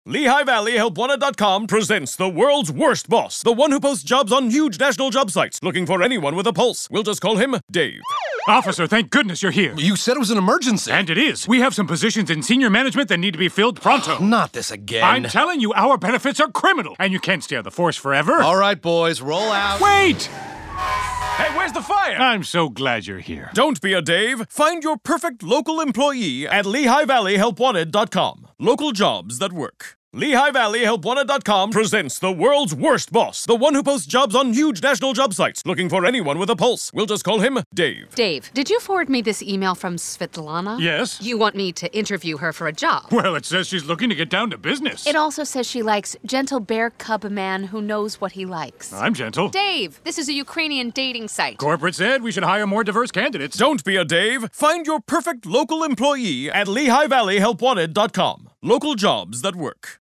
Lehigh Valley HelpWanted.com presents the world's worst boss, the one who posts jobs on huge national job sites, looking for anyone with a pulse. We'll just call him Dave. Officer, thank goodness you're here. You said it was an emergency. And it is. We have some positions in senior management that need to be filled pronto. Not this again. I'm telling you, our benefits are criminal, and you can't stay on the force forever. All right, boys, roll out. Wait! Hey, where's the fire? I'm so glad you're here. Don't be a Dave. Find your perfect local employee at LehighValleyHelpWanted.com. Local jobs that work. Lehigh Valley HelpWanted.com presents the world's worst boss, the one who posts jobs on huge national job sites, looking for anyone with a pulse. We'll just call him Dave. Dave, did you forward me this email from Svetlana? Yes? You want me to interview her for a job? Well, it says she's looking to get down to business. It also says she likes gentle bear cub man who knows what he likes. I'm gentle. Dave, this is a Ukrainian dating site. Corporate said we should hire more diverse candidates. Don't be a Dave. Find your perfect local employee at LehighValleyHelpWanted.com. Local jobs that work.